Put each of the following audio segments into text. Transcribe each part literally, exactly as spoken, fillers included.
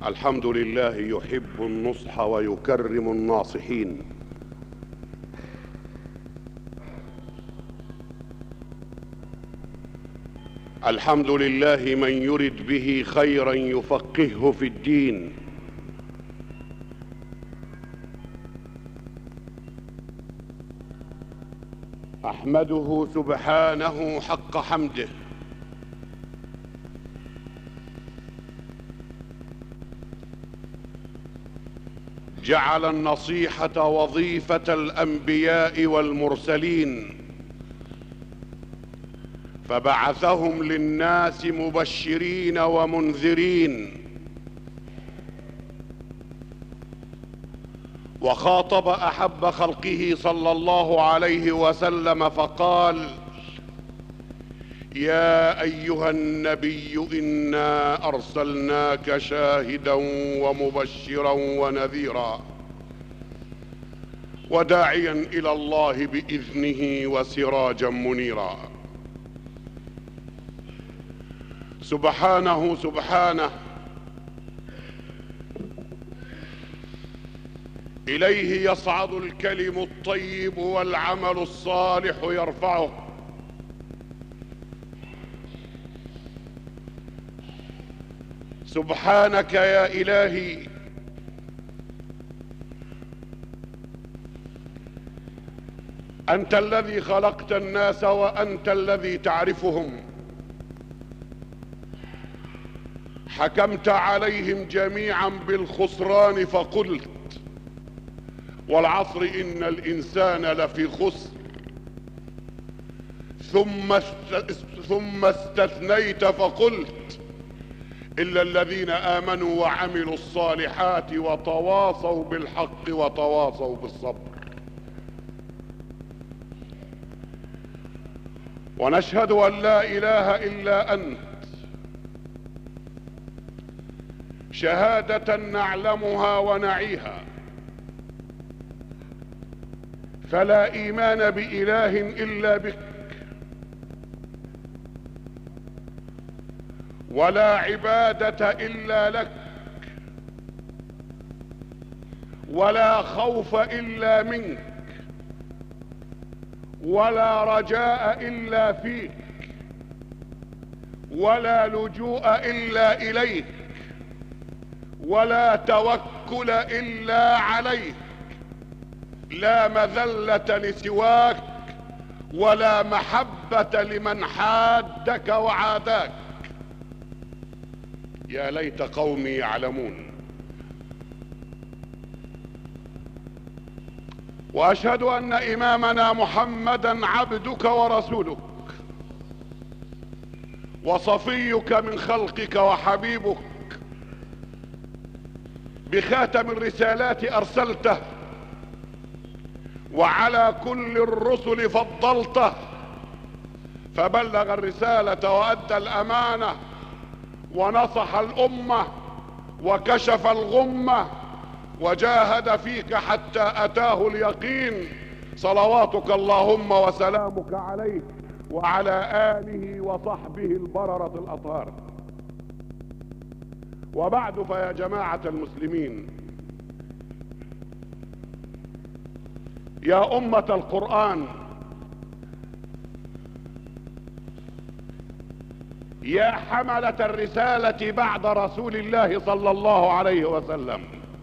الحمد لله يحب النصح ويكرم الناصحين. الحمد لله من يرد به خيرا يفقهه في الدين. أحمده سبحانه حق حمده، جعل النصيحة وظيفة الأنبياء والمرسلين، فبعثهم للناس مبشرين ومنذرين. وخاطب أحب خلقه صلى الله عليه وسلم فقال: يا أيها النبي إنا أرسلناك شاهدا ومبشرا ونذيرا وداعيا إلى الله بإذنه وسراجا منيرا. سبحانه سبحانه، إليه يصعد الكلم الطيب والعمل الصالح يرفعه. سبحانك يا إلهي، أنت الذي خلقت الناس وأنت الذي تعرفهم، حكمت عليهم جميعا بالخسران فقلت: والعصر إن الإنسان لفي خسر. ثم ثم استثنيت فقلت: إلا الذين آمنوا وعملوا الصالحات وتواصوا بالحق وتواصوا بالصبر. ونشهد أن لا إله إلا أنت شهادة نعلمها ونعيها، فلا إيمان بإله إلا بك، ولا عبادة إلا لك، ولا خوف إلا منك، ولا رجاء إلا فيك، ولا لجوء إلا إليك، ولا توكل إلا عليك، لا مذلة لسواك، ولا محبة لمن حادك وعاداك. يا ليت قومي يعلمون. وأشهد أن إمامنا محمدا عبدك ورسولك وصفيك من خلقك وحبيبك، بخاتم الرسالات أرسلته، وعلى كل الرسل فضلته، فبلغ الرسالة وأدى الأمانة ونصح الأمة وكشف الغمة، وجاهد فيك حتى أتاه اليقين. صلواتك اللهم وسلامك عليه وعلى آله وصحبه البررة الأطهار. وبعد، فيا جماعة المسلمين، يا أمة القرآن، يا حملة الرسالة بعد رسول الله صلى الله عليه وسلم،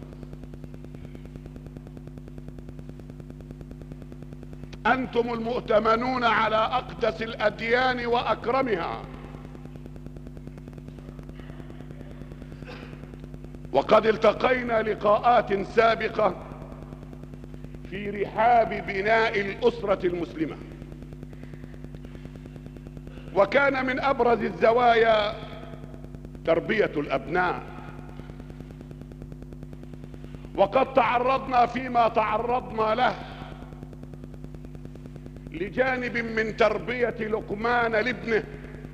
أنتم المؤتمنون على أقدس الأديان وأكرمها، وقد التقينا لقاءات سابقة في رحاب بناء الأسرة المسلمة، وكان من أبرز الزوايا تربية الأبناء. وقد تعرضنا فيما تعرضنا له لجانب من تربية لقمان لابنه،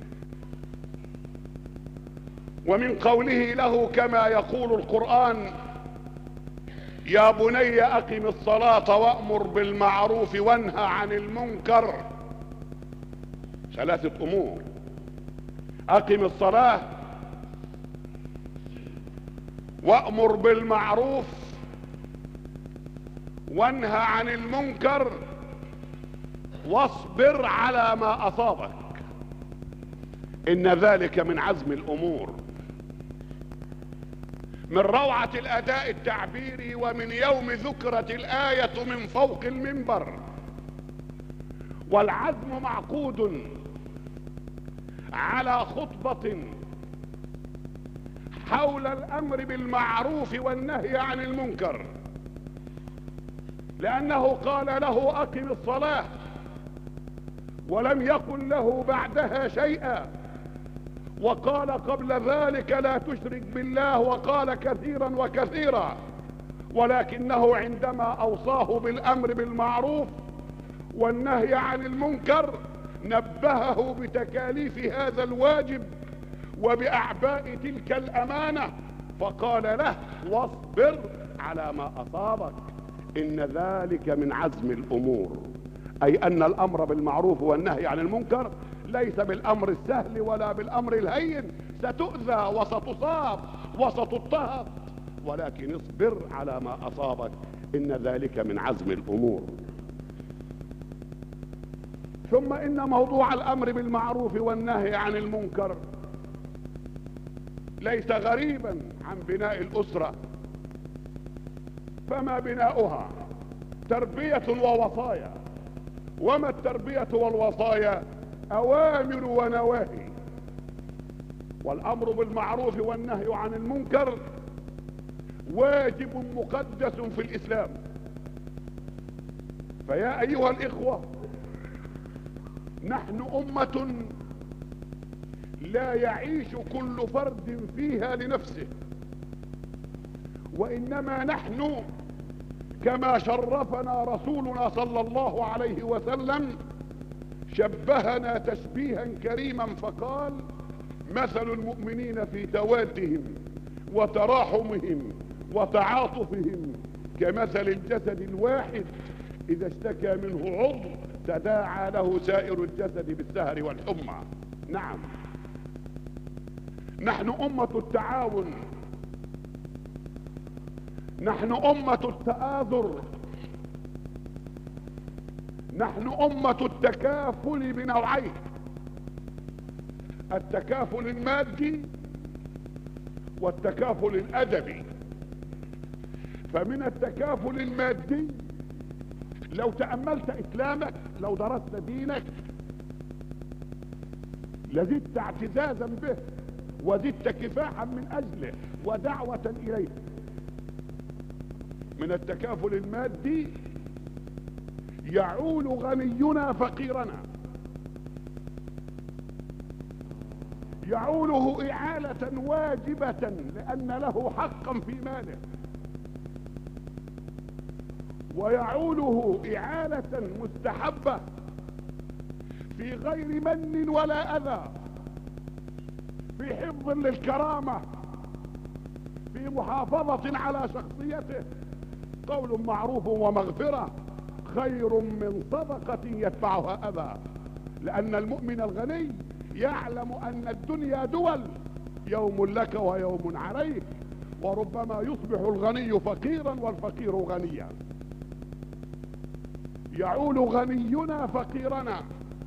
ومن قوله له كما يقول القرآن: يا بني أقم الصلاة وأمر بالمعروف وانهى عن المنكر. ثلاثة أمور: أقم الصلاة، وأمر بالمعروف وانهى عن المنكر واصبر على ما أصابك، إن ذلك من عزم الأمور. من روعة الأداء التعبيري ومن يوم ذكرت الآية من فوق المنبر، والعزم معقود على خطبة حول الأمر بالمعروف والنهي عن المنكر، لأنه قال له أقم الصلاة ولم يقل له بعدها شيئا، وقال قبل ذلك لا تشرك بالله، وقال كثيرا وكثيرا، ولكنه عندما أوصاه بالأمر بالمعروف والنهي عن المنكر نبهه بتكاليف هذا الواجب وبأعباء تلك الأمانة، فقال له واصبر على ما أصابك إن ذلك من عزم الأمور، أي أن الأمر بالمعروف والنهي عن المنكر ليس بالأمر السهل ولا بالأمر الهين، ستؤذى وستصاب وستضطهد، ولكن اصبر على ما أصابك إن ذلك من عزم الأمور. ثم إن موضوع الأمر بالمعروف والنهي عن المنكر ليس غريبا عن بناء الأسرة، فما بناؤها تربية ووصايا، وما التربية والوصايا؟ أوامر ونواهي، والأمر بالمعروف والنهي عن المنكر واجب مقدس في الإسلام. فيا أيها الإخوة، نحن أمة لا يعيش كل فرد فيها لنفسه، وإنما نحن كما شرفنا رسولنا صلى الله عليه وسلم شبهنا تشبيها كريما فقال مثل المؤمنين في توادهم وتراحمهم وتعاطفهم كمثل الجسد الواحد إذا اشتكى منه عضو تداعى له سائر الجسد بالسهر والحمى. نعم، نحن أمة التعاون، نحن أمة التآزر، نحن أمة التكافل بنوعين: التكافل المادي والتكافل الأدبي. فمن التكافل المادي لو تأملت إسلامك، لو درست دينك لزدت اعتزازا به وزدت كفاحا من أجله ودعوة إليه. من التكافل المادي يعول غنينا فقيرنا، يعوله إعالة واجبة لأن له حقا في ماله، ويعوله إعالة مستحبة في غير من ولا أذى، في حفظ للكرامة، في محافظة على شخصيته. قول معروف ومغفرة خير من صدقة يتبعها أذى، لأن المؤمن الغني يعلم أن الدنيا دول، يوم لك ويوم عليك، وربما يصبح الغني فقيرا والفقير غنيا. يعول غنينا فقيرنا،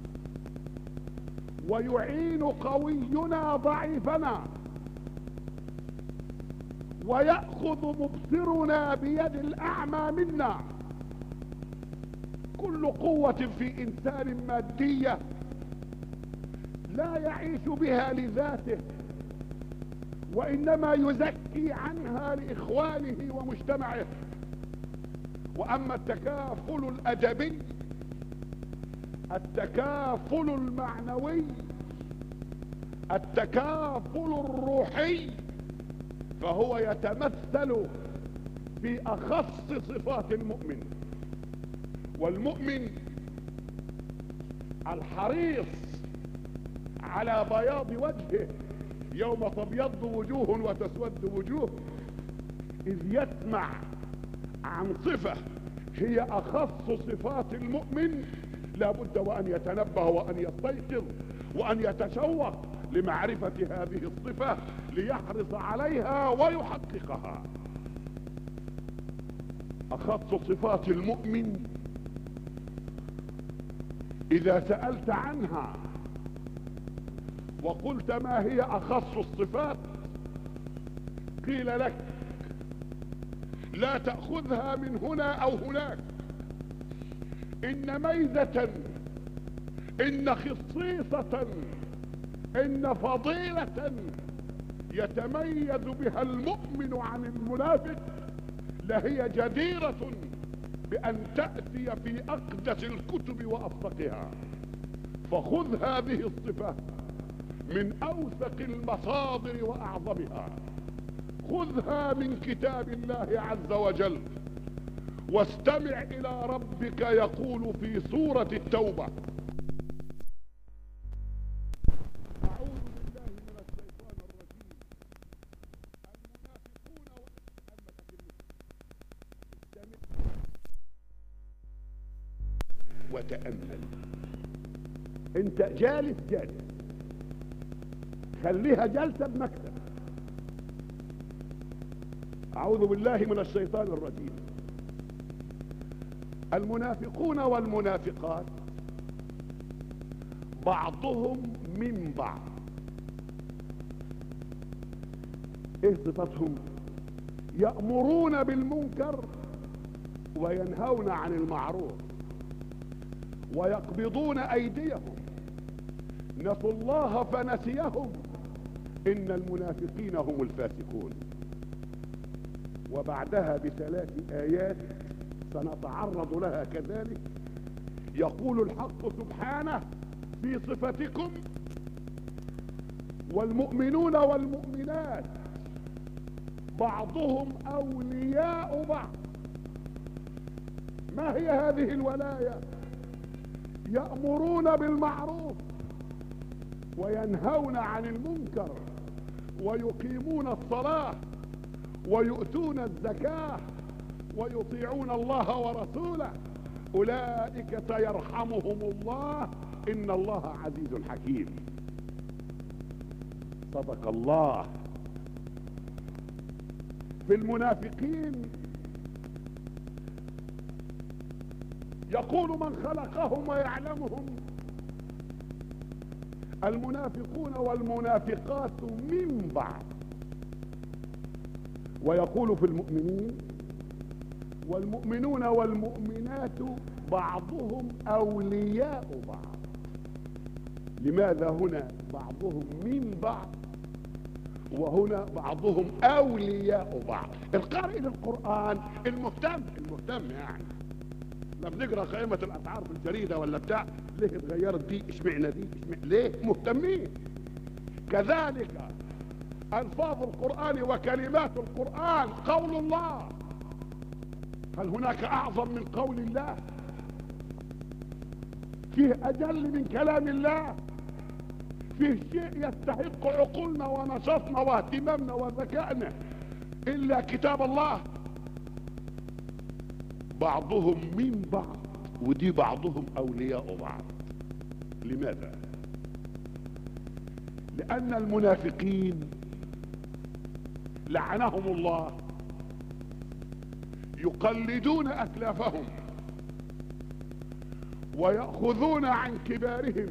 ويعين قوينا ضعيفنا، ويأخذ مبصرنا بيد الأعمى منا. كل قوة في إنسان مادية لا يعيش بها لذاته، وإنما يزكي عنها لإخوانه ومجتمعه. وأما التكافل الأدبي، التكافل المعنوي، التكافل الروحي، فهو يتمثل في أخص صفات المؤمن. والمؤمن الحريص على بياض وجهه يوم تبيض وجوه وتسود وجوه، إذ يسمع عن صفة هي أخص صفات المؤمن، لا بد وأن يتنبه وأن يستيقظ وأن يتشوق لمعرفة هذه الصفة ليحرص عليها ويحققها. أخص صفات المؤمن إذا سألت عنها وقلت ما هي أخص الصفات قيل لك لا تأخذها من هنا أو هناك، إن ميزة، إن خصيصة، إن فضيلة يتميز بها المؤمن عن المنافق لهي جديرة بأن تأتي في أقدس الكتب وأصدقها. فخذ هذه الصفة من أوثق المصادر وأعظمها، خذها من كتاب الله عز وجل، واستمع إلى ربك يقول في سورة التوبة: أعوذ بالله من الشيطان الرجيم. المنافقون وتأمل. انت جالس جالس، خليها جلسة بمكتب. أعوذ بالله من الشيطان الرجيم. المنافقون والمنافقات بعضهم من بعض. ايه صفتهم؟ يأمرون بالمنكر وينهون عن المعروف ويقبضون أيديهم، نسوا الله فنسيهم، إن المنافقين هم الفاسقون. وبعدها بثلاث آيات سنتعرض لها كذلك يقول الحق سبحانه في صفتكم: والمؤمنون والمؤمنات بعضهم أولياء بعض. ما هي هذه الولاية؟ يأمرون بالمعروف وينهون عن المنكر ويقيمون الصلاة ويؤتون الزكاة ويطيعون الله ورسوله، أولئك سيرحمهم الله، إن الله عزيز حكيم. صدق الله. في المنافقين يقول من خلقهم ويعلمهم: المنافقون والمنافقات من بعض. ويقول في المؤمنين: والمؤمنون والمؤمنات بعضهم أولياء بعض. لماذا هنا بعضهم من بعض وهنا بعضهم أولياء بعض؟ القارئ للقرآن المهتم المهتم يعني لما بنقرا قائمة الأسعار في الجريدة ولا بتاع، ليه اتغيرت دي؟ اشمعنى دي؟ اشمعنى ليه؟ مهتمين. كذلك ألفاظ القرآن وكلمات القرآن قول الله. هل هناك أعظم من قول الله؟ فيه أجل من كلام الله؟ فيه شيء يستحق عقولنا ونشاطنا واهتمامنا وذكائنا إلا كتاب الله؟ بعضهم من بعض، ودي بعضهم أولياء بعض. لماذا؟ لأن المنافقين لعنهم الله يقلدون أسلافهم ويأخذون عن كبارهم،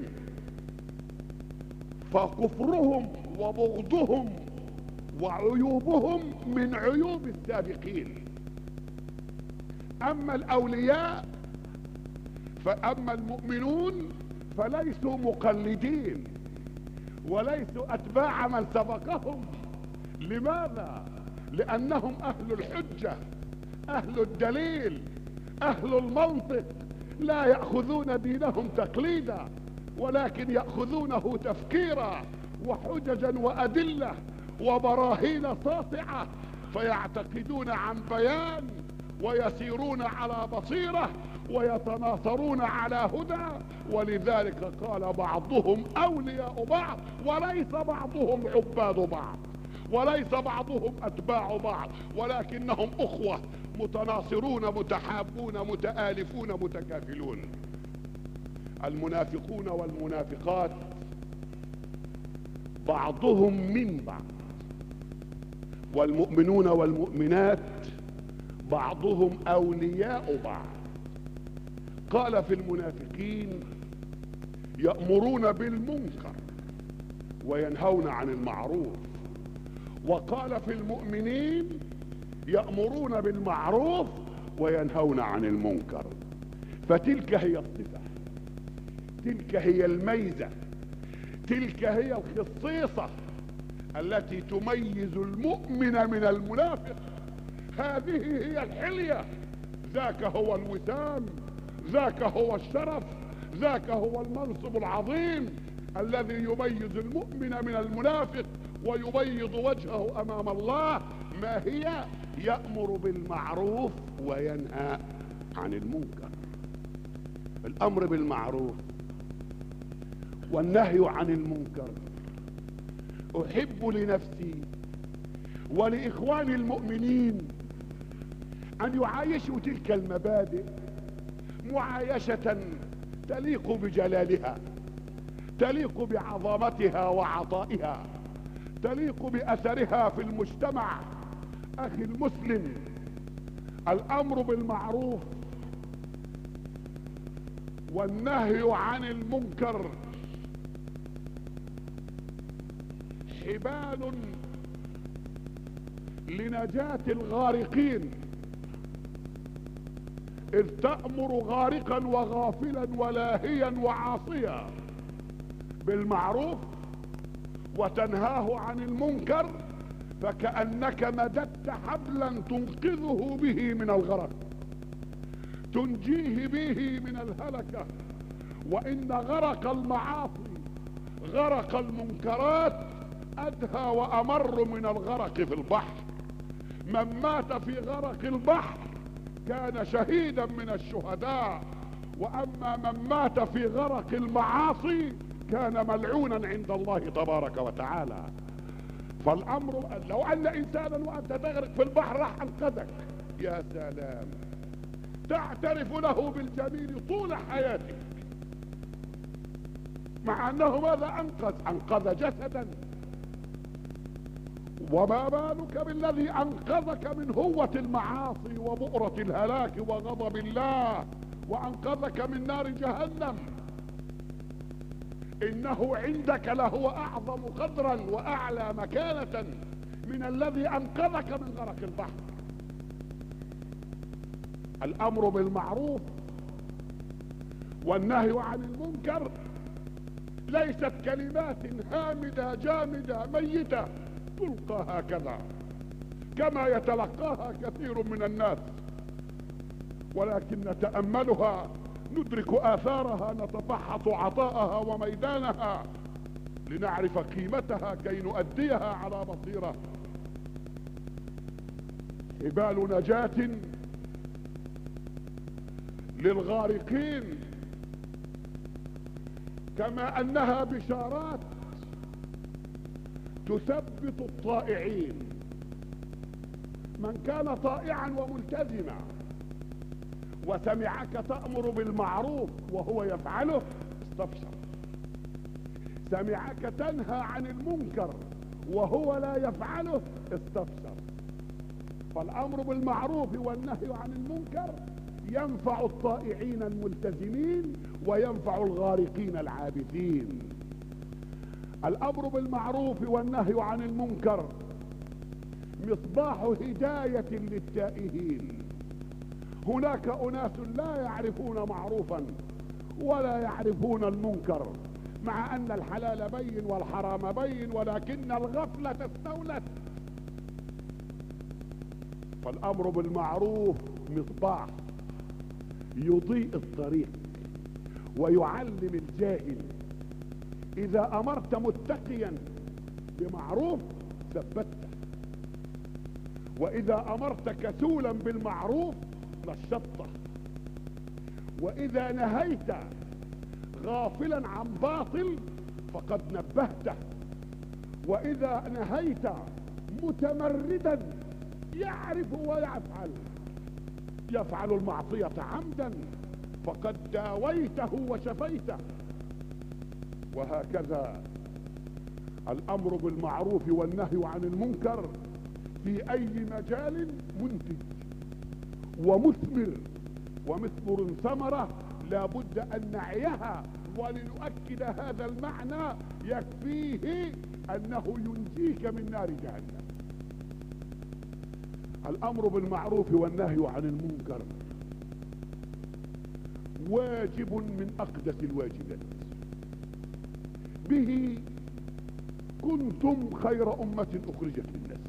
فكفرهم وبغضهم وعيوبهم من عيوب السابقين. أما الأولياء فأما المؤمنون فليسوا مقلدين وليسوا أتباع من سبقهم. لماذا؟ لأنهم أهل الحجة، أهل الدليل، أهل المنطق، لا يأخذون دينهم تقليدا ولكن يأخذونه تفكيرا وحججا وأدلة وبراهين ساطعة، فيعتقدون عن بيان ويسيرون على بصيرة ويتناصرون على هدى. ولذلك قال بعضهم أولياء بعض، وليس بعضهم عباد بعض، وليس بعضهم أتباع بعض، ولكنهم أخوة متناصرون متحابون متآلفون متكافلون. المنافقون والمنافقات بعضهم من بعض، والمؤمنون والمؤمنات بعضهم اولياء بعض. قال في المنافقين يأمرون بالمنكر وينهون عن المعروف، وقال في المؤمنين يأمرون بالمعروف وينهون عن المنكر. فتلك هي الصفة، تلك هي الميزة، تلك هي الخصيصة التي تميز المؤمن من المنافق. هذه هي الحلية، ذاك هو الوسام، ذاك هو الشرف، ذاك هو المنصب العظيم الذي يميز المؤمن من المنافق ويبيض وجهه امام الله. ما هي؟ يأمر بالمعروف وينهى عن المنكر. الامر بالمعروف والنهي عن المنكر احب لنفسي ولاخواني المؤمنين ان يعايشوا تلك المبادئ معايشة تليق بجلالها، تليق بعظمتها وعطائها، تليق بأثرها في المجتمع. أخي المسلم، الأمر بالمعروف والنهي عن المنكر حبال لنجاة الغارقين، إذ تأمر غارقا وغافلا ولاهيا وعاصيا بالمعروف وتنهاه عن المنكر، فكأنك مددت حبلا تنقذه به من الغرق، تنجيه به من الهلكة. وإن غرق المعاصي، غرق المنكرات، أدهى وأمر من الغرق في البحر. من مات في غرق البحر كان شهيدا من الشهداء، واما من مات في غرق المعاصي كان ملعونا عند الله تبارك وتعالى. فالامر لو ان انسانا وانت تغرق في البحر راح انقذك، يا سلام، تعترف له بالجميل طول حياتك، مع انه ماذا انقذ؟ انقذ جسدا. وما بالك بالذي انقذك من هوة المعاصي وبؤرة الهلاك وغضب الله، وانقذك من نار جهنم. انه عندك لهو اعظم قدرا واعلى مكانة من الذي انقذك من غرق البحر. الامر بالمعروف والنهي عن المنكر ليست كلمات هامدة جامدة ميتة تلقى هكذا كما يتلقاها كثير من الناس، ولكن نتأملها ندرك آثارها، نتفحص عطاءها وميدانها لنعرف قيمتها كي نؤديها على بصيرة. حبال نجاة للغارقين كما أنها بشارات تثبت الطائعين. من كان طائعا وملتزما وسمعك تأمر بالمعروف وهو يفعله استبشر، سمعك تنهى عن المنكر وهو لا يفعله استبشر. فالأمر بالمعروف والنهي عن المنكر ينفع الطائعين الملتزمين وينفع الغارقين العابثين. الأمر بالمعروف والنهي عن المنكر مصباح هداية للتائهين. هناك أناس لا يعرفون معروفا ولا يعرفون المنكر، مع أن الحلال بين والحرام بين، ولكن الغفلة استولت. فالأمر بالمعروف مصباح يضيء الطريق ويعلم الجاهل. إذا أمرت متقيا بمعروف ثبته، وإذا أمرت كسولا بالمعروف نشطته، وإذا نهيت غافلا عن باطل فقد نبهته، وإذا نهيت متمردا يعرف ويفعل يفعل المعصية عمدا فقد داويته وشفيته. وهكذا الامر بالمعروف والنهي عن المنكر في اي مجال منتج ومثمر، ومثمر ثمرة لا بد ان نعيها، ولنؤكد هذا المعنى يكفيه انه ينجيك من نار جهنم. الامر بالمعروف والنهي عن المنكر واجب من اقدس الواجبات، به كنتم خير امة اخرجت للناس.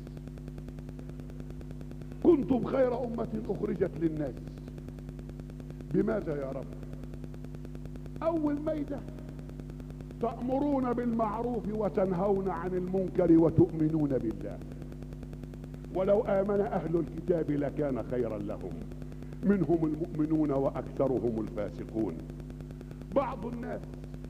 كنتم خير امة اخرجت للناس بماذا يا رب؟ اول ميدة تأمرون بالمعروف وتنهون عن المنكر وتؤمنون بالله. ولو آمن أهل الكتاب لكان خيرا لهم، منهم المؤمنون وأكثرهم الفاسقون. بعض الناس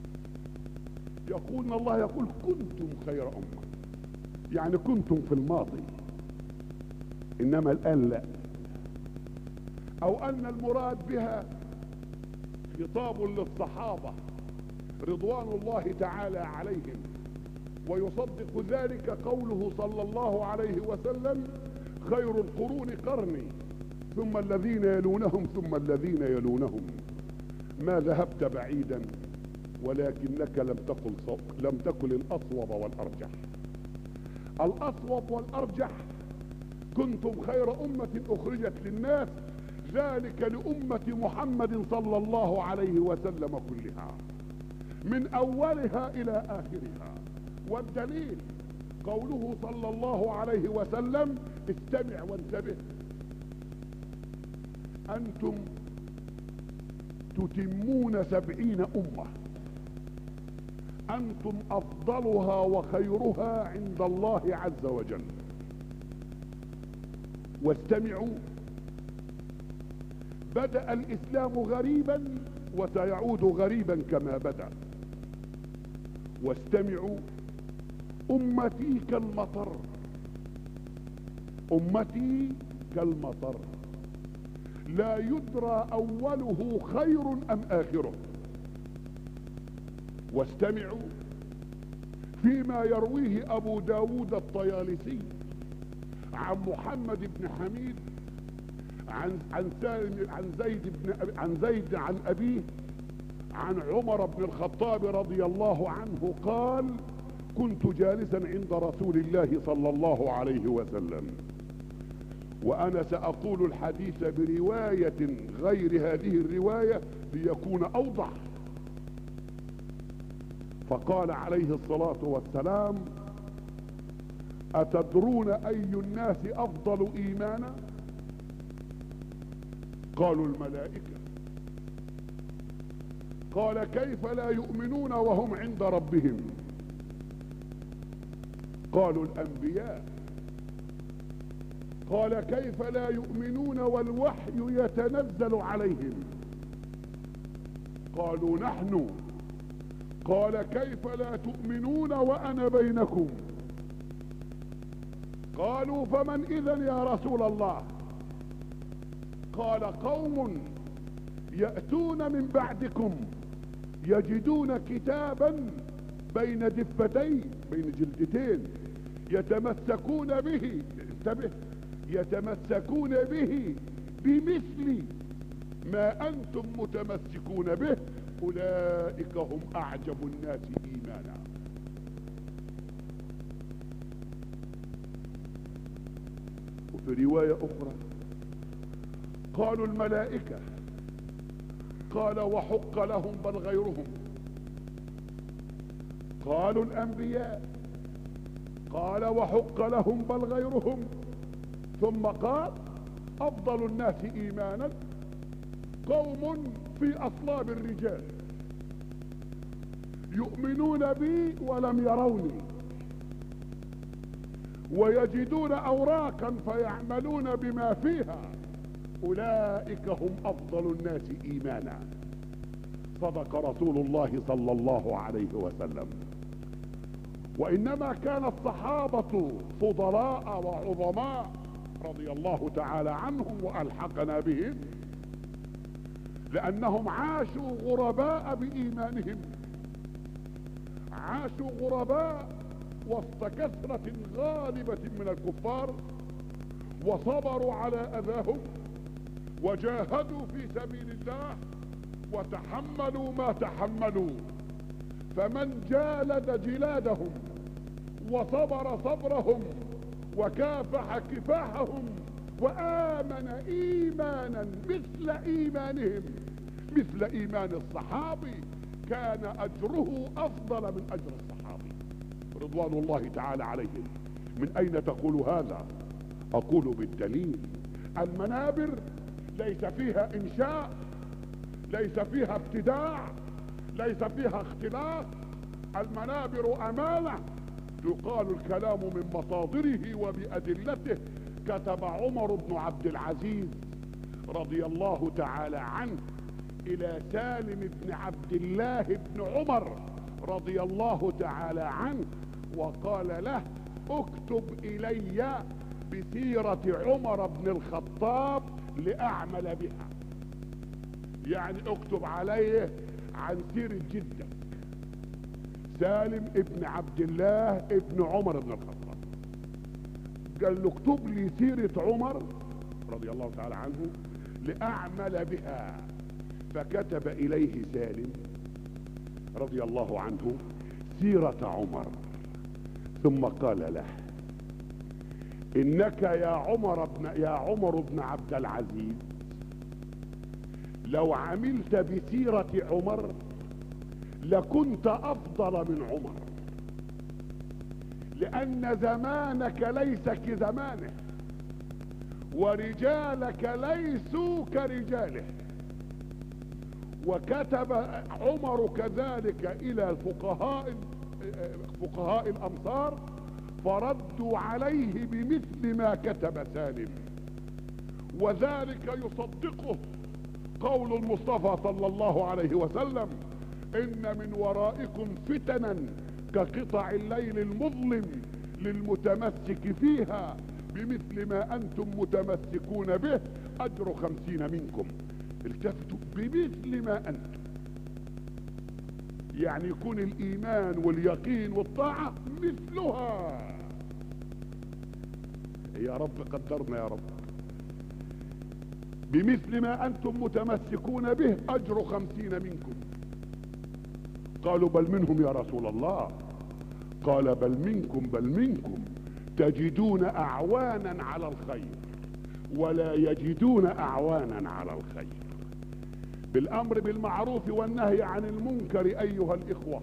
يقول الله يقول كنتم خير أمة، يعني كنتم في الماضي، إنما الآن لا. أو أن المراد بها خطاب للصحابة رضوان الله تعالى عليهم، ويصدق ذلك قوله صلى الله عليه وسلم خير القرون قرني ثم الذين يلونهم ثم الذين يلونهم. ما ذهبت بعيدا ولكنك لم تقل لم تكن الأصوب والأرجح. الأصوب والأرجح كنتم خير أمة أخرجت للناس، ذلك لأمة محمد صلى الله عليه وسلم كلها من أولها إلى آخرها. والدليل قوله صلى الله عليه وسلم استمع وانتبه: أنتم تتمون سبعين أمة، أنتم أفضلها وخيرها عند الله عز وجل. واستمعوا، بدأ الإسلام غريبا وسيعود غريبا كما بدأ. واستمعوا، أمتي كالمطر، أمتي كالمطر لا يدرى أوله خير أم آخره. واستمعوا فيما يرويه أبو داود الطيالسي عن محمد بن حميد عن عن عن زيد بن عن زيد عن أبيه عن عمر بن الخطاب رضي الله عنه قال: كنت جالسا عند رسول الله صلى الله عليه وسلم، وأنا سأقول الحديث برواية غير هذه الرواية ليكون أوضح. فقال عليه الصلاة والسلام: أتدرون أي الناس أفضل إيمانا؟ قالوا: الملائكة. قال: كيف لا يؤمنون وهم عند ربهم؟ قالوا: الأنبياء. قال: كيف لا يؤمنون والوحي يتنزل عليهم؟ قالوا: نحن. قال: كيف لا تؤمنون وأنا بينكم؟ قالوا: فمن إذن يا رسول الله؟ قال: قوم يأتون من بعدكم يجدون كتابا بين دفتين، بين جلدتين، يتمسكون به، انتبه، يتمسكون به بمثل ما أنتم متمسكون به، أولئك هم أعجب الناس إيمانا. وفي رواية أخرى قالوا: الملائكة. قال: وحق لهم بل غيرهم. قالوا: الأنبياء. قال: وحق لهم بل غيرهم. ثم قال: أفضل الناس إيمانا قوم في أصلاب الرجال يؤمنون بي ولم يروني، ويجدون أوراقا فيعملون بما فيها، أولئك هم أفضل الناس إيمانا. صدق رسول الله صلى الله عليه وسلم. وإنما كان الصحابة فضلاء وعظماء رضي الله تعالى عنهم وألحقنا بهم، لأنهم عاشوا غرباء بإيمانهم، عاشوا غرباء وسط كثرة غالبة من الكفار، وصبروا على اذاهم وجاهدوا في سبيل الله وتحملوا ما تحملوا. فمن جالد جلادهم وصبر صبرهم وكافح كفاحهم وآمن إيمانا مثل إيمانهم مثل إيمان الصحابي، كان أجره أفضل من أجر الصحابي رضوان الله تعالى عليهم. من أين تقول هذا؟ أقول بالدليل. المنابر ليس فيها إنشاء، ليس فيها ابتداع، ليس فيها اختلاف. المنابر أمانة يقال الكلام من مصادره وبأدلته. كتب عمر بن عبد العزيز رضي الله تعالى عنه إلى سالم بن عبد الله بن عمر رضي الله تعالى عنه وقال له: اكتب إلي بسيرة عمر بن الخطاب لأعمل بها. يعني اكتب عليه عن سيرة جدك سالم ابن عبد الله ابن عمر بن الخطاب. قال له: اكتب لي سيرة عمر رضي الله تعالى عنه لأعمل بها. فكتب إليه سالم رضي الله عنه سيرة عمر، ثم قال له: إنك يا عمر بن يا عمر بن عبد العزيز لو عملت بسيرة عمر لكنت أفضل من عمر، لأن زمانك ليس كزمانه، ورجالك ليسوا كرجاله. وكتب عمر كذلك إلى الفقهاء فقهاء الأمصار فردوا عليه بمثل ما كتب سالم، وذلك يصدقه قول المصطفى صلى الله عليه وسلم: إن من ورائكم فتنا كقطع الليل المظلم للمتمسك فيها بمثل ما أنتم متمسكون به أجر خمسين منكم. التفتوا بمثل ما أنتم، يعني يكون الإيمان واليقين والطاعة مثلها. يا رب قدرنا يا رب. بمثل ما أنتم متمسكون به أجر خمسين منكم. قالوا: بل منهم يا رسول الله؟ قال: بل منكم بل منكم تجدون أعوانا على الخير ولا يجدون أعوانا على الخير. بالأمر بالمعروف والنهي عن المنكر أيها الإخوة،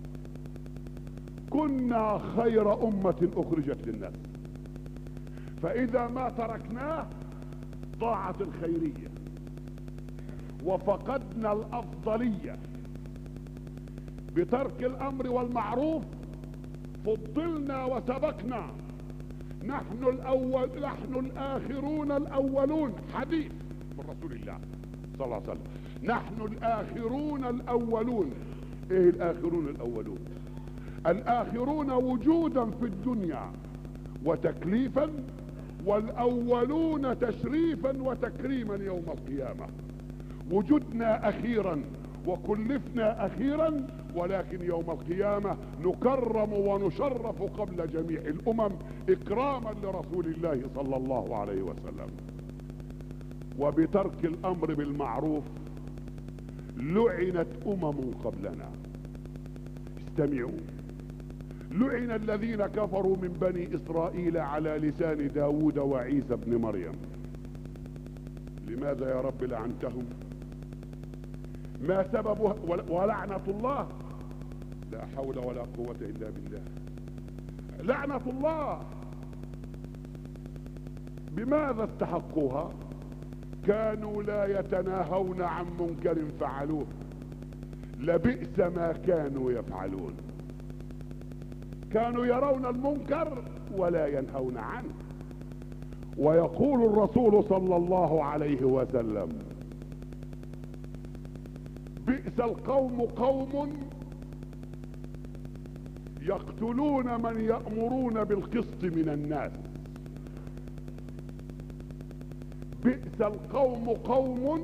كنا خير أمة أخرجت للناس، فإذا ما تركناه ضاعت الخيرية وفقدنا الأفضلية. بترك الأمر والمعروف فضلنا وسبقنا. نحن الأول نحن الآخرون الأولون، حديث من رسول الله صلى الله عليه وسلم: نحن الآخرون الأولون. ايه الآخرون الأولون؟ الآخرون وجودا في الدنيا وتكليفا، والأولون تشريفا وتكريما يوم القيامة. وجدنا أخيرا وكلفنا أخيرا، ولكن يوم القيامة نكرم ونشرف قبل جميع الأمم إكراما لرسول الله صلى الله عليه وسلم. وبترك الأمر بالمعروف لعنت أمم قبلنا. استمعوا: لعن الذين كفروا من بني إسرائيل على لسان داود وعيسى بن مريم. لماذا يا رب لعنتهم؟ ما سببها؟ ولعنة الله لا حول ولا قوة إلا بالله. لعنة الله بماذا استحقوها؟ كانوا لا يتناهون عن منكر فعلوه، لبئس ما كانوا يفعلون. كانوا يرون المنكر ولا ينهون عنه. ويقول الرسول صلى الله عليه وسلم: بئس القوم قوم يقتلون من يأمرون بالقسط من الناس. بئس القوم قوم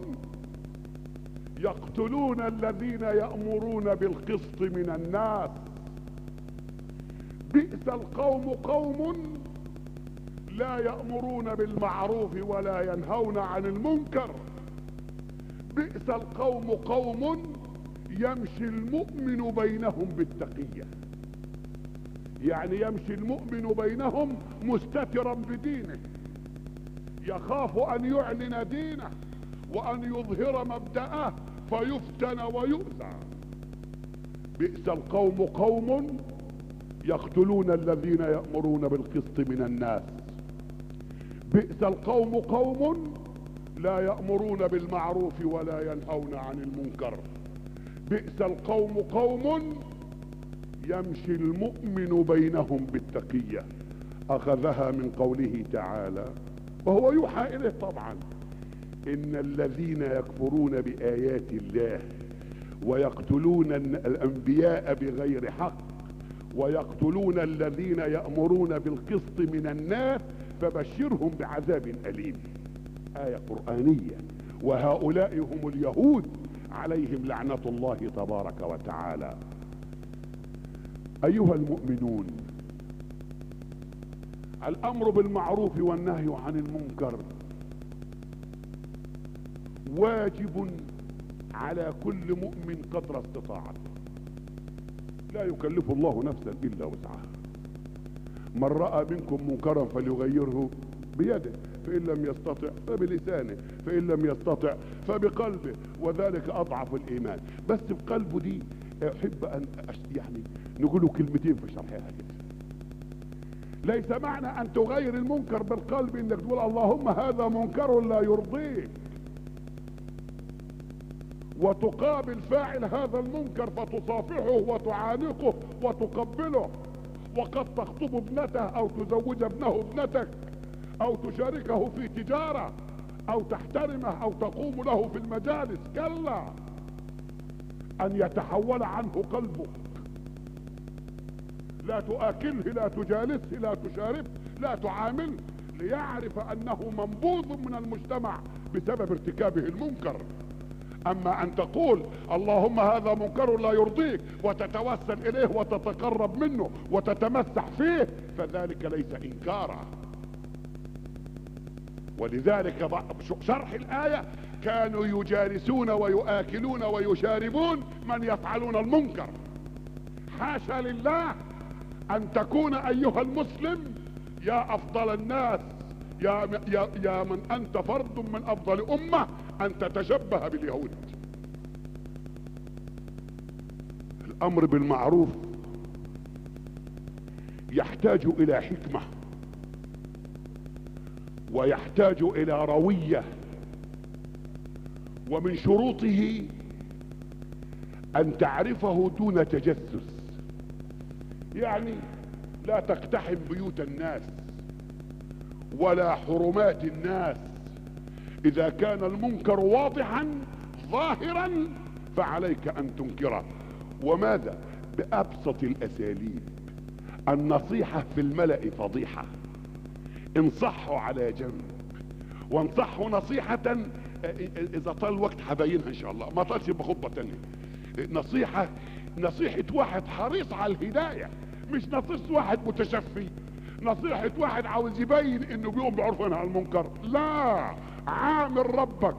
يقتلون الذين يأمرون بالقسط من الناس. بئس القوم قوم لا يأمرون بالمعروف ولا ينهون عن المنكر. بئس القوم قوم يمشي المؤمن بينهم بالتقية، يعني يمشي المؤمن بينهم مستترا بدينه، يخاف ان يعلن دينه وان يظهر مبدأه فيفتن ويؤذى. بئس القوم قوم يقتلون الذين يأمرون بالقسط من الناس. بئس القوم قوم لا يأمرون بالمعروف ولا ينهون عن المنكر. بئس القوم قوم يمشي المؤمن بينهم بالتقية. أخذها من قوله تعالى وهو يوحى إليه طبعا: إن الذين يكفرون بآيات الله ويقتلون الأنبياء بغير حق ويقتلون الذين يأمرون بالقسط من الناس فبشرهم بعذاب أليم. آية قرآنية. وهؤلاء هم اليهود عليهم لعنة الله تبارك وتعالى. أيها المؤمنون، الأمر بالمعروف والنهي عن المنكر واجب على كل مؤمن قدر استطاعته، لا يكلف الله نفسا إلا وسعها. من رأى منكم منكرا فليغيره بيده، فإن لم يستطع فبلسانه، فإن لم يستطع فبقلبه، وذلك أضعف الإيمان. بس بقلبه دي أحب أن يعني نقوله كلمتين في شرحها كده. ليس معنى أن تغير المنكر بالقلب إنك تقول اللهم هذا منكر لا يرضيك، وتقابل فاعل هذا المنكر فتصافحه وتعانقه وتقبله، وقد تخطب ابنته أو تزوج ابنه ابنتك أو تشاركه في تجارة أو تحترمه أو تقوم له في المجالس. كلا، أن يتحول عنه قلبك. لا تؤكله، لا تجالسه، لا تشاركه، لا تعامله، ليعرف أنه منبوذ من المجتمع بسبب ارتكابه المنكر. أما أن تقول اللهم هذا منكر لا يرضيك وتتوسل إليه وتتقرب منه وتتمسح فيه فذلك ليس إنكارا. ولذلك شرح الآية كانوا يجالسون ويؤكلون ويشاربون من يفعلون المنكر. حاشا لله أن تكون أيها المسلم يا أفضل الناس، يا, يا, يا من أنت فرد من أفضل أمة، أن تتشبه باليهود. الأمر بالمعروف يحتاج إلى حكمة ويحتاج إلى روية، ومن شروطه أن تعرفه دون تجسس. يعني لا تقتحم بيوت الناس ولا حرمات الناس. إذا كان المنكر واضحا ظاهرا فعليك أن تنكره. وماذا؟ بأبسط الأساليب. النصيحة في الملأ فضيحة، انصحوا على جنب، وانصحوا نصيحة إذا طال الوقت حباينها إن شاء الله، ما طالش بخطبة تانية. نصيحة نصيحة واحد حريص على الهداية، مش نصيحة واحد متشفي، نصيحة واحد عاوز يبين انه بيقوم بعرف عن المنكر. لا، عامل ربك.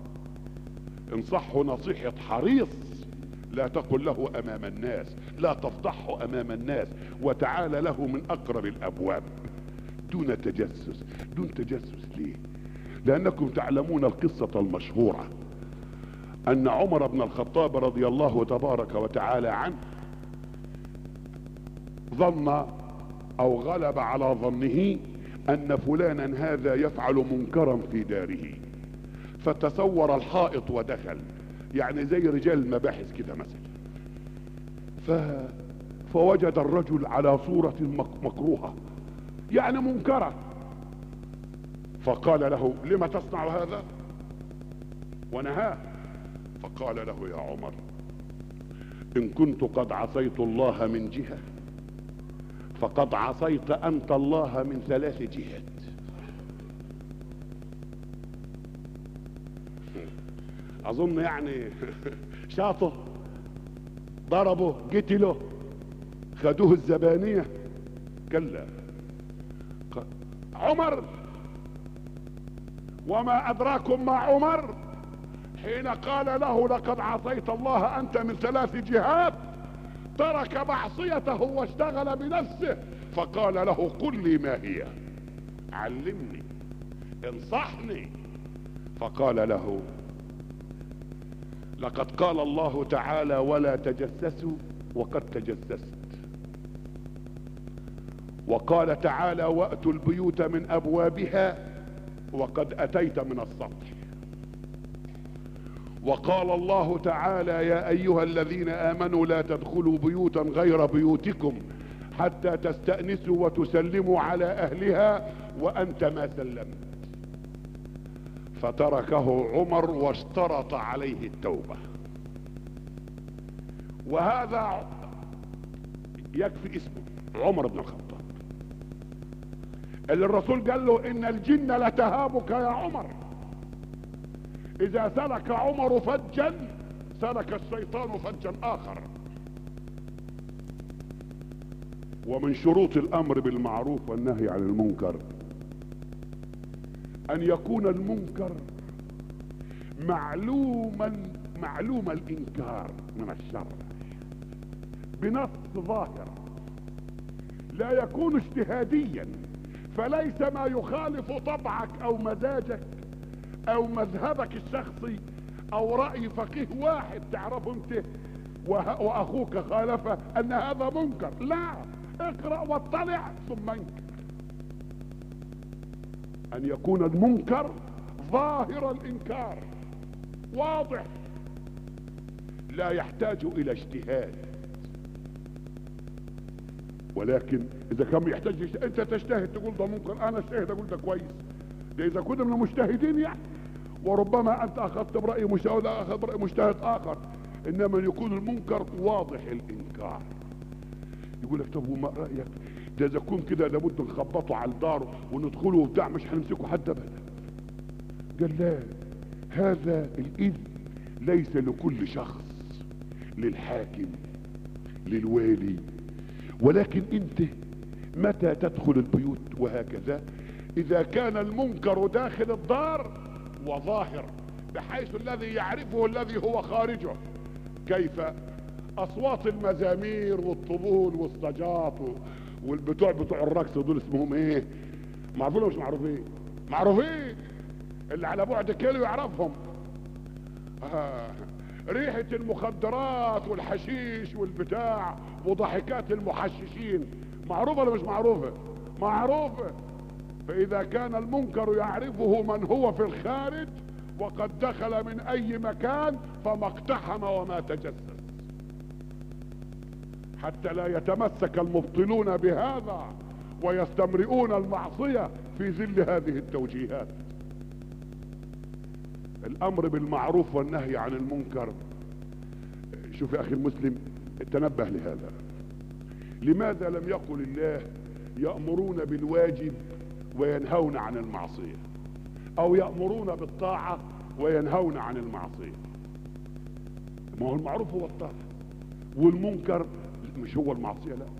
انصحه نصيحة حريص، لا تقل له امام الناس، لا تفضحه امام الناس، وتعال له من اقرب الابواب دون تجسس. دون تجسس ليه؟ لانكم تعلمون القصة المشهورة ان عمر بن الخطاب رضي الله تبارك وتعالى عنه ظن او غلب على ظنه ان فلانا هذا يفعل منكرا في داره، فتسور الحائط ودخل، يعني زي رجال المباحث كده مثلا. ف... فوجد الرجل على صورة مكروهة، يعني منكرة، فقال له لما تصنع هذا؟ ونهاه. فقال له يا عمر ان كنت قد عصيت الله من جهة فقد عصيت انت الله من ثلاث جهات. اظن يعني شاطه، ضربه، قتله، خدوه الزبانية، كلا. عمر، وما ادراكم ما عمر حين قال له لقد عصيت الله انت من ثلاث جهات، ترك معصيته واشتغل بنفسه، فقال له قل لي ما هي، علمني، انصحني. فقال له لقد قال الله تعالى ولا تجسسوا وقد تجسست، وقال تعالى واتوا البيوت من ابوابها وقد اتيت من السطح، وقال الله تعالى يا ايها الذين امنوا لا تدخلوا بيوتا غير بيوتكم حتى تستأنسوا وتسلموا على اهلها وانت ما سلمت. فتركه عمر واشترط عليه التوبة. وهذا يكفي اسمه عمر بن الخطاب، اللي الرسول قال له ان الجن لتهابك يا عمر، اذا سلك عمر فجا سلك الشيطان فجا اخر. ومن شروط الامر بالمعروف والنهي عن المنكر ان يكون المنكر معلوما معلوم الانكار من الشرع بنص ظاهر، لا يكون اجتهاديا، فليس ما يخالف طبعك او مزاجك او مذهبك الشخصي او رأي فقيه واحد تعرفه انت واخوك خالفه ان هذا منكر. لا، اقرأ واطلع ثم انكر. ان يكون المنكر ظاهر الانكار واضح، لا يحتاج الى اجتهاد. ولكن اذا كان يحتاج اجتهاد، انت تجتهد تقول ده منكر، انا اجتهد اقول ده كويس، ده اذا كنا من المجتهدين يعني. وربما انت اخذت برأي مجتهد اخذ برأي مجتهد اخر، انما يكون المنكر واضح الانكار. يقول لك طب وما رأيك ده اذا كون كده لابد نخبطه على الدار وندخله وبتاع مش هنمسكه حد ابدا. قال لا، هذا الاذن ليس لكل شخص، للحاكم للوالي، ولكن انت متى تدخل البيوت وهكذا اذا كان المنكر داخل الدار وظاهر بحيث الذي يعرفه الذي هو خارجه. كيف؟ اصوات المزامير والطبول والصجات والبتوع بتوع الرقص دول اسمهم ايه؟ معروفين ولا مش معروفين؟ معروفين، اللي على بعد كيلو يعرفهم. آه. ريحة المخدرات والحشيش والبتاع وضحكات المحششين معروفة ولا مش معروفة؟ معروفة. فإذا كان المنكر يعرفه من هو في الخارج وقد دخل من أي مكان فما اقتحم وما تجسس، حتى لا يتمسك المبطلون بهذا ويستمرئون المعصية في ظل هذه التوجيهات. الأمر بالمعروف والنهي عن المنكر، شوف يا أخي المسلم تنبه لهذا. لماذا لم يقل الله يأمرون بالواجب وينهون عن المعصية، او يأمرون بالطاعة وينهون عن المعصية؟ ما هو المعروف هو الطاعة والمنكر مش هو المعصية. لا،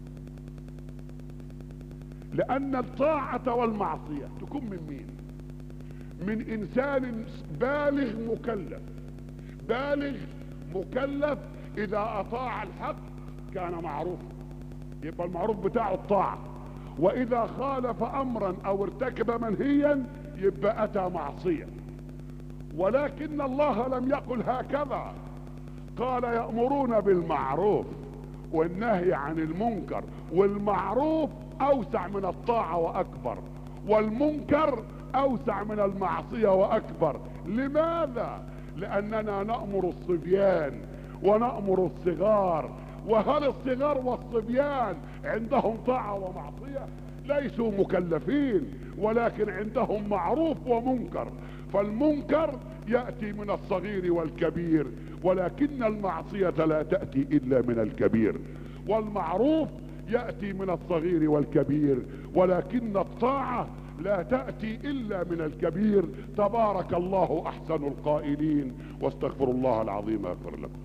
لان الطاعة والمعصية تكون من مين؟ من انسان بالغ مكلف. بالغ مكلف اذا اطاع الحق كان معروفا، يبقى المعروف بتاعه الطاعة، واذا خالف امرا او ارتكب منهيا يبقى اتى معصية. ولكن الله لم يقل هكذا، قال يأمرون بالمعروف والنهي عن المنكر، والمعروف اوسع من الطاعة واكبر، والمنكر اوسع من المعصية واكبر. لماذا؟ لاننا نأمر الصبيان ونأمر الصغار، وهل الصغار والصبيان عندهم طاعة ومعصية؟ ليسوا مكلفين، ولكن عندهم معروف ومنكر. فالمنكر يأتي من الصغير والكبير، ولكن المعصية لا تأتي إلا من الكبير. والمعروف يأتي من الصغير والكبير، ولكن الطاعة لا تأتي إلا من الكبير. تبارك الله أحسن القائلين، واستغفر الله العظيم أغفر لكم.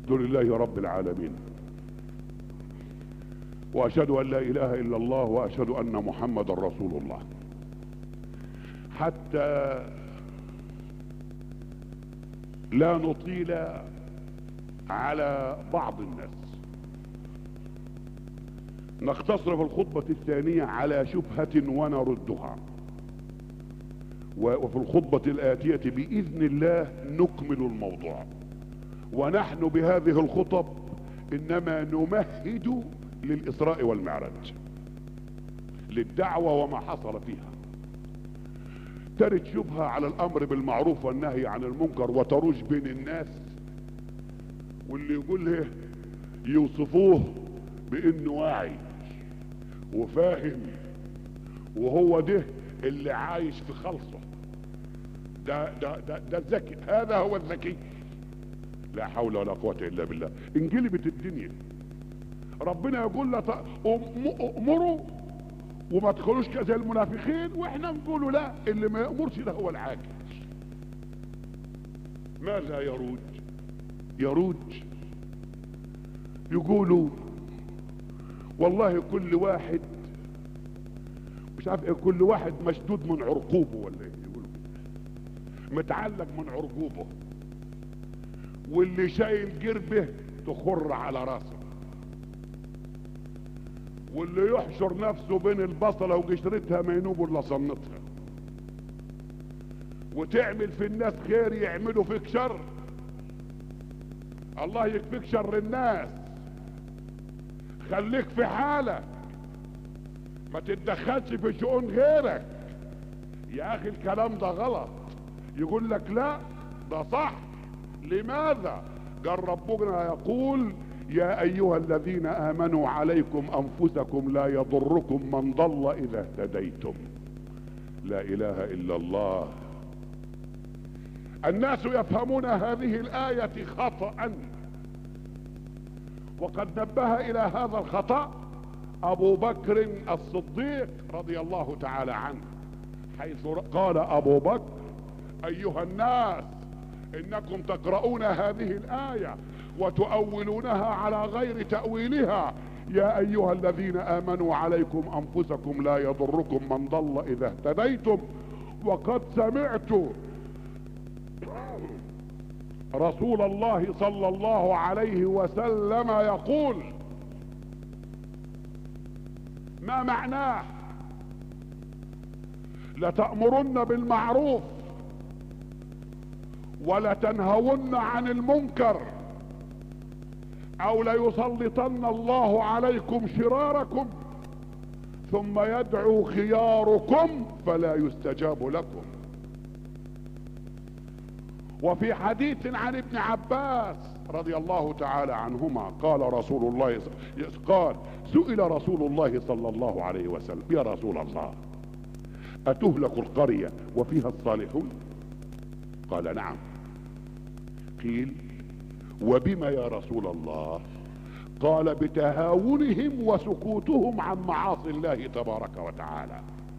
الحمد لله رب العالمين، واشهد ان لا اله الا الله، واشهد ان محمدا رسول الله. حتى لا نطيل على بعض الناس، نختصر في الخطبة الثانية على شبهة ونردها، وفي الخطبة الآتية بإذن الله نكمل الموضوع. ونحن بهذه الخطب إنما نمهد للإسراء والمعراج، للدعوة وما حصل فيها. ترد شبهة على الأمر بالمعروف والنهي عن المنكر وتروج بين الناس، واللي يقوله يوصفوه بإنه واعي وفاهم، وهو ده اللي عايش في خلصه، ده ده ده ده الذكي، هذا هو الذكي. لا حول ولا قوة الا بالله. انقلبت الدنيا، ربنا يقول لا امروا وما تدخلوش زي المنافقين، واحنا نقولوا لا، اللي ما يأمرش ده هو العاجز. ماذا يروج؟ يروج يقولوا والله كل واحد مش عارف ايه، كل واحد مشدود من عرقوبه ولا ايه، يقولوا متعلق من عرقوبه، واللي شايل جربه تخر على راسه، واللي يحشر نفسه بين البصلة وقشرتها ما ينوب الا صنتها، وتعمل في الناس خير يعملوا فيك شر. الله يكفيك شر الناس، خليك في حالك، ما تتدخلش في شؤون غيرك. يا اخي الكلام ده غلط. يقول لك لا ده صح. لماذا؟ قال ربنا يقول يا ايها الذين امنوا عليكم انفسكم لا يضركم من ضل اذا اهتديتم. لا اله الا الله. الناس يفهمون هذه الآية خطأ، وقد نبه الى هذا الخطأ ابو بكر الصديق رضي الله تعالى عنه، حيث قال ابو بكر ايها الناس انكم تقرؤون هذه الآية وتؤولونها على غير تأويلها. يا ايها الذين امنوا عليكم انفسكم لا يضركم من ضل اذا اهتديتم. وقد سمعت رسول الله صلى الله عليه وسلم يقول. ما معناه؟ لتأمرن بالمعروف ولتنهون عن المنكر، او ليسلطن الله عليكم شراركم ثم يدعو خياركم فلا يستجاب لكم. وفي حديث عن ابن عباس رضي الله تعالى عنهما قال رسول الله قال سئل رسول الله صلى الله عليه وسلم يا رسول الله أتهلك القرية وفيها الصالحون؟ قال نعم. قيل وبما يا رسول الله؟ قال بتهاونهم وسكوتهم عن معاصي الله تبارك وتعالى.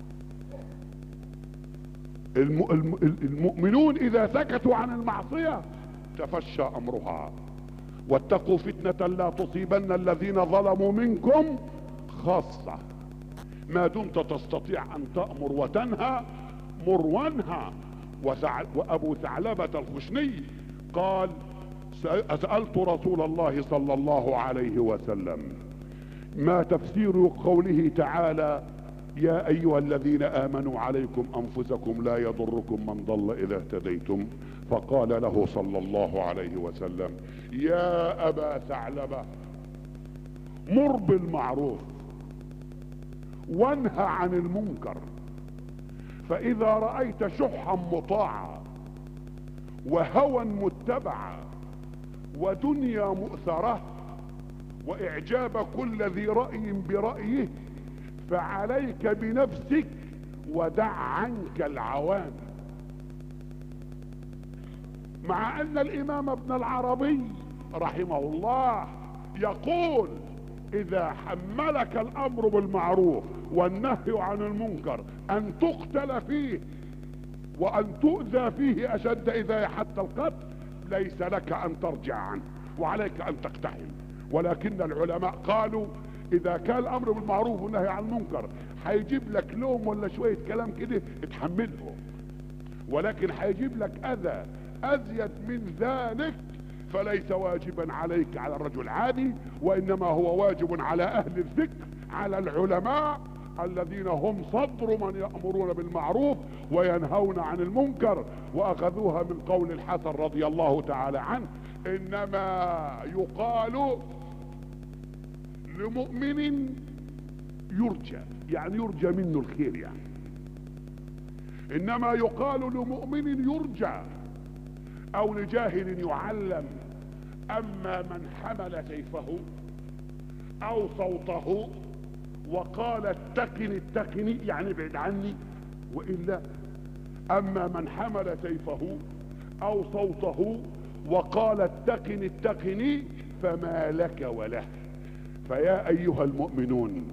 المؤمنون اذا سكتوا عن المعصية تفشى امرها. واتقوا فتنة لا تصيبن الذين ظلموا منكم خاصة. ما دمت تستطيع ان تأمر وتنهى مر وانهى. وابو ثعلبة الخشني قال سألت رسول الله صلى الله عليه وسلم ما تفسير قوله تعالى يا ايها الذين امنوا عليكم انفسكم لا يضركم من ضل اذا اهتديتم؟ فقال له صلى الله عليه وسلم يا ابا ثعلبة مر بالمعروف وانهى عن المنكر، فاذا رأيت شحا مطاعا وهوى متبعا ودنيا مؤثرة واعجاب كل ذي رأي برأيه فعليك بنفسك ودع عنك العوام. مع ان الامام ابن العربي رحمه الله يقول اذا حملك الامر بالمعروف والنهي عن المنكر ان تقتل فيه وان تؤذى فيه اشد اذا حتى القتل ليس لك ان ترجع عنه. وعليك ان تقتحم. ولكن العلماء قالوا اذا كان الامر بالمعروف والنهي عن المنكر هيجيب لك لوم ولا شوية كلام كده اتحمله، ولكن هيجيب لك اذى ازيد من ذلك فليس واجبا عليك على الرجل عادي، وانما هو واجب على اهل الذكر، على العلماء الذين هم صدر من يأمرون بالمعروف وينهون عن المنكر. واخذوها من قول الحسن رضي الله تعالى عنه: انما يقال لمؤمن يرجى، يعني يرجى منه الخير، يعني انما يقال لمؤمن يرجى او لجاهل يعلم. اما من حمل سيفه او صوته وقال اتقني اتقني يعني ابعد عني، والا اما من حمل سيفه او صوته وقال اتقني اتقني فما لك وله. فيا ايها المؤمنون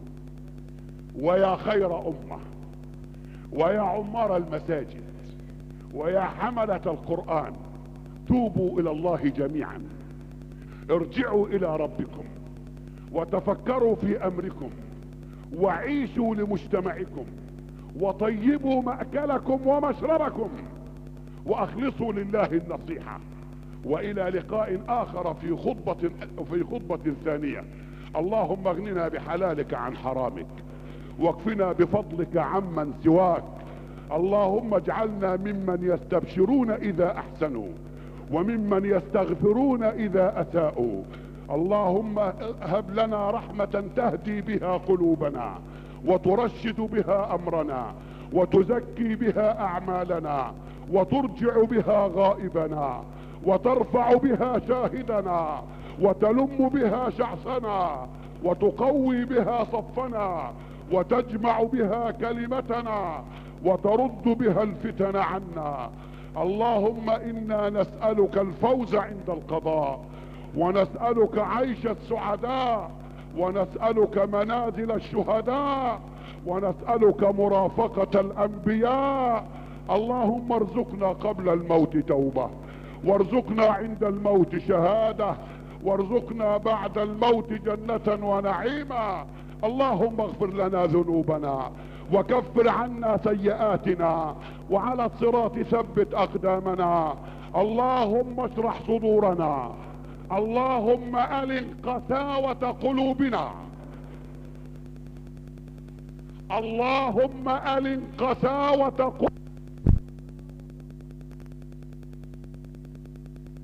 ويا خير امه ويا عمار المساجد ويا حملة القرآن، توبوا الى الله جميعا، ارجعوا الى ربكم وتفكروا في امركم وعيشوا لمجتمعكم وطيبوا مأكلكم ومشربكم واخلصوا لله النصيحة. والى لقاء اخر في خطبة في خطبة ثانية. اللهم اغننا بحلالك عن حرامك واكفنا بفضلك عمن سواك. اللهم اجعلنا ممن يستبشرون اذا احسنوا وممن يستغفرون اذا اساءوا. اللهم هب لنا رحمة تهدي بها قلوبنا وترشد بها امرنا وتزكي بها اعمالنا وترجع بها غائبنا وترفع بها شاهدنا وتلم بها شعثنا وتقوي بها صفنا وتجمع بها كلمتنا وترد بها الفتن عنا. اللهم انا نسألك الفوز عند القضاء ونسألك عيش السعداء ونسألك منازل الشهداء ونسألك مرافقة الانبياء. اللهم ارزقنا قبل الموت توبة وارزقنا عند الموت شهادة وارزقنا بعد الموت جنة ونعيما. اللهم اغفر لنا ذنوبنا وكفر عنا سيئاتنا وعلى الصراط ثبت اقدامنا. اللهم اشرح صدورنا. اللهم ألن قساوة قلوبنا. اللهم ألن قساوة قلوبنا.